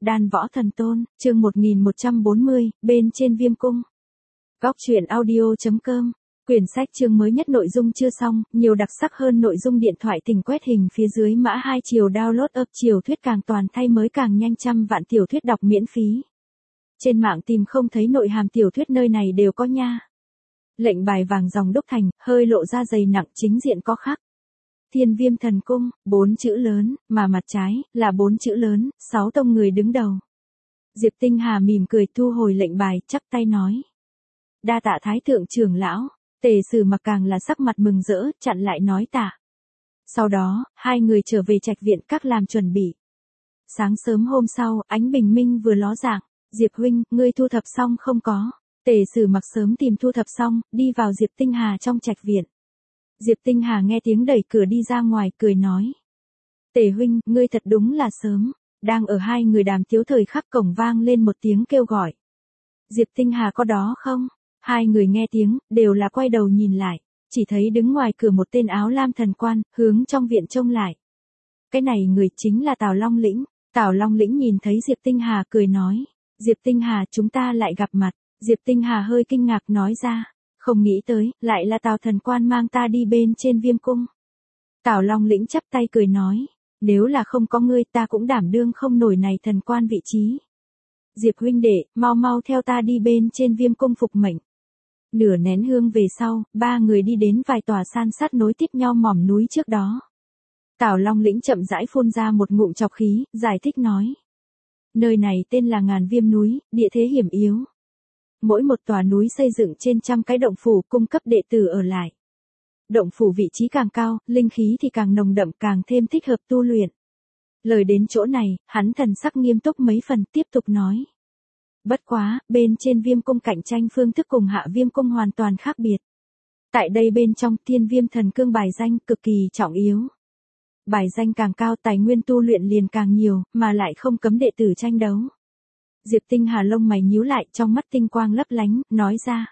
Đan Võ Thần Tôn, chương 1140, bên trên Viêm Cung. Góc truyện audio.com. Quyển sách chương mới nhất nội dung chưa xong, nhiều đặc sắc hơn nội dung điện thoại tỉnh quét hình phía dưới mã 2 chiều download up chiều thuyết càng toàn thay mới càng nhanh, trăm vạn tiểu thuyết đọc miễn phí. Trên mạng tìm không thấy nội hàm tiểu thuyết nơi này đều có nha. Lệnh bài vàng dòng đúc thành, hơi lộ ra dày nặng, chính diện có khắc Thiên Viêm Thần Cung, 4 chữ lớn, mà mặt trái là 4 chữ lớn, 6 tông người đứng đầu. Diệp Tinh Hà mỉm cười thu hồi lệnh bài, chắp tay nói: đa tạ Thái thượng trưởng lão. Tề Sử Mặc càng là sắc mặt mừng rỡ, chặn lại nói tạ. Sau đó, hai người trở về trạch viện các làm chuẩn bị. Sáng sớm hôm sau, ánh bình minh vừa ló dạng. Diệp huynh, ngươi thu thập xong không có? Tề Sử Mặc sớm tìm thu thập xong, đi vào Diệp Tinh Hà trong trạch viện. Diệp Tinh Hà nghe tiếng đẩy cửa đi ra ngoài, cười nói: Tề huynh, ngươi thật đúng là sớm. Đang ở hai người đàm tiếu thời khắc, cổng vang lên một tiếng kêu gọi. Diệp Tinh Hà có đó không? Hai người nghe tiếng, đều là quay đầu nhìn lại, chỉ thấy đứng ngoài cửa một tên áo lam thần quan, hướng trong viện trông lại. Cái này người chính là Tào Long Lĩnh. Tào Long Lĩnh nhìn thấy Diệp Tinh Hà cười nói: Diệp Tinh Hà, chúng ta lại gặp mặt. Diệp Tinh Hà hơi kinh ngạc nói ra: không nghĩ tới, lại là Tào thần quan mang ta đi bên trên Viêm Cung. Tào Long Lĩnh chắp tay cười nói: nếu là không có ngươi, ta cũng đảm đương không nổi này thần quan vị trí. Diệp huynh đệ, mau mau theo ta đi bên trên Viêm Cung phục mệnh. Nửa nén hương về sau, ba người đi đến vài tòa san sát nối tiếp nhau mỏm núi trước đó. Tào Long Lĩnh chậm rãi phun ra một ngụm trọc khí, giải thích nói: nơi này tên là Ngàn Viêm núi, địa thế hiểm yếu. Mỗi một tòa núi xây dựng trên trăm cái động phủ cung cấp đệ tử ở lại. Động phủ vị trí càng cao, linh khí thì càng nồng đậm, càng thêm thích hợp tu luyện. Lời đến chỗ này, hắn thần sắc nghiêm túc mấy phần, tiếp tục nói: bất quá, bên trên Viêm Cung cạnh tranh phương thức cùng Hạ Viêm Cung hoàn toàn khác biệt. Tại đây bên trong, Thiên Viêm Thần Cương bài danh cực kỳ trọng yếu. Bài danh càng cao, tài nguyên tu luyện liền càng nhiều, mà lại không cấm đệ tử tranh đấu. Diệp Tinh Hà lông mày nhíu lại, trong mắt tinh quang lấp lánh, nói ra: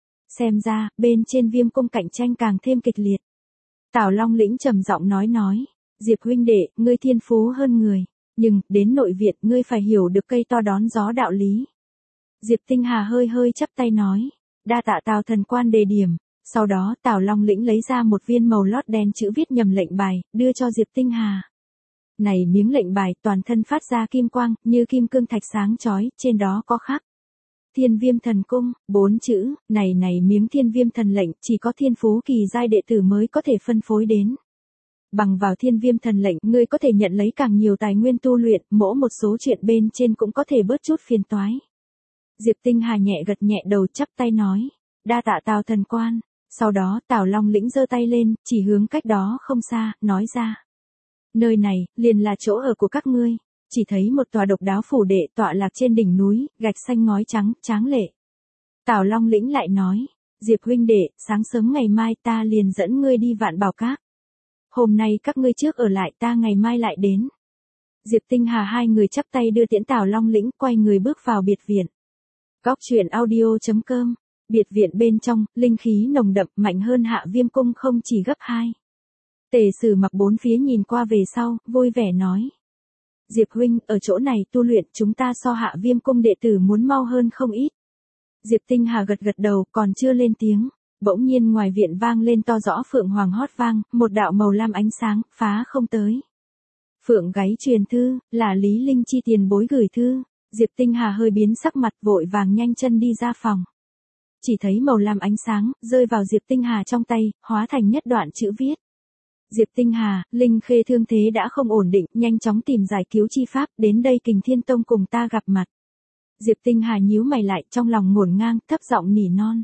xem ra, bên trên Viêm Cung cạnh tranh càng thêm kịch liệt. Tào Long Lĩnh trầm giọng nói: Diệp huynh đệ, ngươi thiên phú hơn người, nhưng, đến nội viện, ngươi phải hiểu được cây to đón gió đạo lý. Diệp Tinh Hà hơi hơi chắp tay nói: đa tạ Tào thần quan đề điểm. Sau đó, Tào Long Lĩnh lấy ra một viên màu lót đen chữ viết nhầm lệnh bài, đưa cho Diệp Tinh Hà. Này miếng lệnh bài toàn thân phát ra kim quang, như kim cương thạch sáng chói, trên đó có khắc Thiên Viêm Thần Cung, 4 chữ. Này miếng Thiên Viêm Thần lệnh, chỉ có thiên phú kỳ giai đệ tử mới có thể phân phối đến. Bằng vào Thiên Viêm Thần lệnh, ngươi có thể nhận lấy càng nhiều tài nguyên tu luyện, mỗi một số chuyện bên trên cũng có thể bớt chút phiền toái. Diệp Tinh Hà nhẹ gật nhẹ đầu, chắp tay nói: đa tạ Tào thần quan. Sau đó, Tào Long Lĩnh giơ tay lên, chỉ hướng cách đó không xa, nói ra: nơi này, liền là chỗ ở của các ngươi. Chỉ thấy một tòa độc đáo phủ đệ tọa lạc trên đỉnh núi, gạch xanh ngói trắng, tráng lệ. Tào Long Lĩnh lại nói: Diệp huynh đệ, sáng sớm ngày mai ta liền dẫn ngươi đi Vạn Bảo Các. Hôm nay các ngươi trước ở lại, ta ngày mai lại đến. Diệp Tinh Hà hai người chắp tay đưa tiễn Tào Long Lĩnh, quay người bước vào biệt viện. Góc truyện audio.com. Biệt viện bên trong, linh khí nồng đậm, mạnh hơn Hạ Viêm Cung không chỉ gấp 2. Tề Sử Mặc bốn phía nhìn qua về sau, vui vẻ nói: Diệp huynh, ở chỗ này tu luyện, chúng ta so Hạ Viêm Cung đệ tử muốn mau hơn không ít. Diệp Tinh Hà gật gật đầu, còn chưa lên tiếng, bỗng nhiên ngoài viện vang lên to rõ phượng hoàng hót vang, một đạo màu lam ánh sáng, phá không tới. Phượng gáy truyền thư, là Lý Linh Chi tiền bối gửi thư. Diệp Tinh Hà hơi biến sắc mặt, vội vàng nhanh chân đi ra phòng. Chỉ thấy màu lam ánh sáng, rơi vào Diệp Tinh Hà trong tay, hóa thành nhất đoạn chữ viết. Diệp Tinh Hà, Linh Khê thương thế đã không ổn định, nhanh chóng tìm giải cứu chi pháp, đến đây Kình Thiên Tông cùng ta gặp mặt. Diệp Tinh Hà nhíu mày lại, trong lòng ngổn ngang, thấp giọng nỉ non: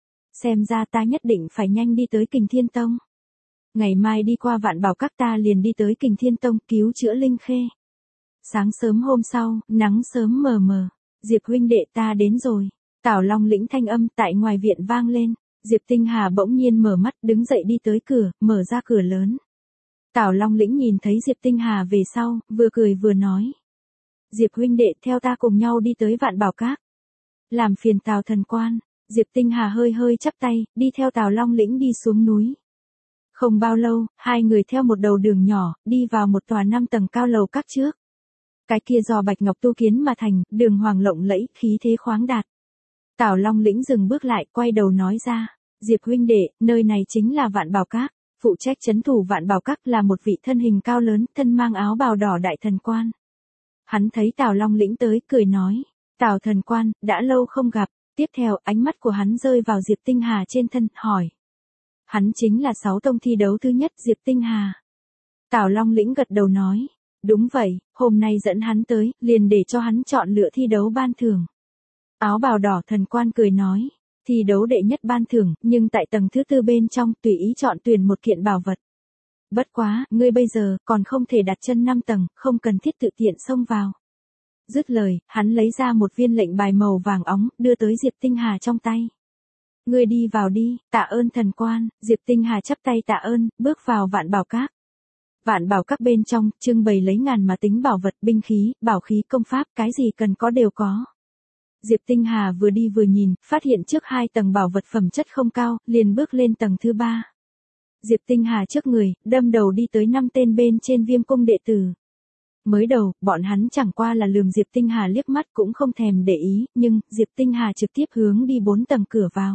xem ra ta nhất định phải nhanh đi tới Kình Thiên Tông. Ngày mai đi qua Vạn Bảo Các ta liền đi tới Kình Thiên Tông cứu chữa Linh Khê. Sáng sớm hôm sau, nắng sớm mờ mờ. Diệp huynh đệ, ta đến rồi. Tào Long Lĩnh thanh âm tại ngoài viện vang lên. Diệp Tinh Hà bỗng nhiên mở mắt, đứng dậy đi tới cửa, mở ra cửa lớn. Tào Long Lĩnh nhìn thấy Diệp Tinh Hà về sau, vừa cười vừa nói: Diệp huynh đệ, theo ta cùng nhau đi tới Vạn Bảo Các. Làm phiền Tào thần quan. Diệp Tinh Hà hơi hơi chắp tay, đi theo Tào Long Lĩnh đi xuống núi. Không bao lâu, hai người theo một đầu đường nhỏ, đi vào một tòa 5 tầng cao lầu các trước. Cái kia do bạch ngọc tu kiến mà thành, đường hoàng lộng lẫy, khí thế khoáng đạt. Tào Long Lĩnh dừng bước lại, quay đầu nói ra, Diệp huynh đệ, nơi này chính là Vạn Bảo Các, phụ trách trấn thủ Vạn Bảo Các là một vị thân hình cao lớn, thân mang áo bào đỏ đại thần quan. Hắn thấy Tào Long Lĩnh tới, cười nói, Tào thần quan, đã lâu không gặp. Tiếp theo, ánh mắt của hắn rơi vào Diệp Tinh Hà trên thân, hỏi. Hắn chính là 6 tông thi đấu thứ nhất, Diệp Tinh Hà. Tào Long Lĩnh gật đầu nói, đúng vậy, hôm nay dẫn hắn tới, liền để cho hắn chọn lựa thi đấu ban thưởng. Áo bào đỏ thần quan cười nói, thi đấu đệ nhất ban thưởng, nhưng tại tầng thứ 4 bên trong, tùy ý chọn tuyển một kiện bảo vật. Bất quá, ngươi bây giờ, còn không thể đặt chân 5 tầng, không cần thiết tự tiện xông vào. Dứt lời, hắn lấy ra một viên lệnh bài màu vàng óng, đưa tới Diệp Tinh Hà trong tay. Ngươi đi vào đi, tạ ơn thần quan. Diệp Tinh Hà chắp tay tạ ơn, bước vào Vạn Bảo Các. Vạn Bảo Các bên trong, trưng bày lấy ngàn mà tính bảo vật, binh khí, bảo khí, công pháp, cái gì cần có đều có. Diệp Tinh Hà vừa đi vừa nhìn, phát hiện trước 2 tầng bảo vật phẩm chất không cao, liền bước lên tầng thứ 3. Diệp Tinh Hà trước người, đâm đầu đi tới 5 tên bên trên Viêm Cung đệ tử. Mới đầu, bọn hắn chẳng qua là lườm Diệp Tinh Hà liếc mắt cũng không thèm để ý, nhưng, Diệp Tinh Hà trực tiếp hướng đi 4 tầng cửa vào.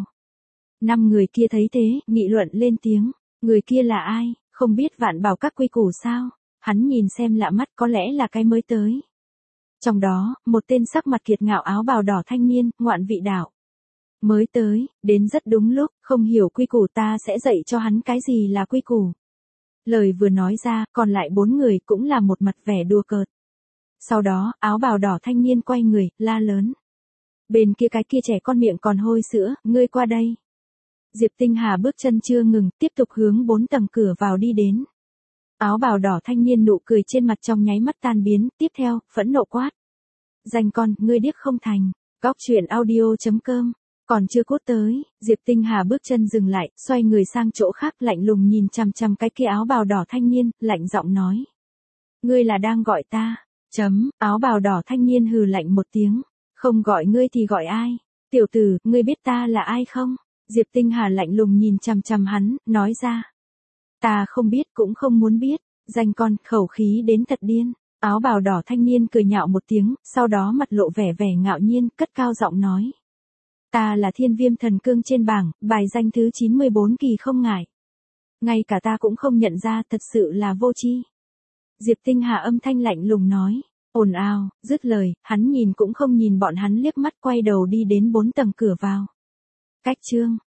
5 người kia thấy thế, nghị luận lên tiếng, người kia là ai, không biết Vạn Bảo Các quy củ sao, hắn nhìn xem lạ mắt có lẽ là cái mới tới. Trong đó, một tên sắc mặt kiệt ngạo áo bào đỏ thanh niên, Ngoạn Vị Đạo. Mới tới, đến rất đúng lúc, không hiểu quy củ ta sẽ dạy cho hắn cái gì là quy củ. Lời vừa nói ra, còn lại 4 người cũng là một mặt vẻ đùa cợt. Sau đó, áo bào đỏ thanh niên quay người, la lớn. Bên kia cái kia trẻ con miệng còn hôi sữa, ngươi qua đây. Diệp Tinh Hà bước chân chưa ngừng, tiếp tục hướng 4 tầng cửa vào đi đến. Áo bào đỏ thanh niên nụ cười trên mặt trong nháy mắt tan biến, tiếp theo, phẫn nộ quát. Danh con, ngươi điếc không thành. Góc truyện audio.com. Còn chưa cốt tới, Diệp Tinh Hà bước chân dừng lại, xoay người sang chỗ khác lạnh lùng nhìn chằm chằm cái kia áo bào đỏ thanh niên, lạnh giọng nói. Ngươi là đang gọi ta. Áo bào đỏ thanh niên hừ lạnh một tiếng. Không gọi ngươi thì gọi ai? Tiểu tử, ngươi biết ta là ai không? Diệp Tinh Hà lạnh lùng nhìn chằm chằm hắn, nói ra. Ta không biết cũng không muốn biết, danh con, khẩu khí đến thật điên. Áo bào đỏ thanh niên cười nhạo một tiếng, sau đó mặt lộ vẻ vẻ ngạo nhiên, cất cao giọng nói. Ta là Thiên Viêm thần cương trên bảng, bài danh thứ 94 kỳ không ngại. Ngay cả ta cũng không nhận ra, thật sự là vô tri. Diệp Tinh Hà âm thanh lạnh lùng nói, ồn ào, dứt lời, hắn nhìn cũng không nhìn bọn hắn liếc mắt quay đầu đi đến 4 tầng cửa vào. Cách chương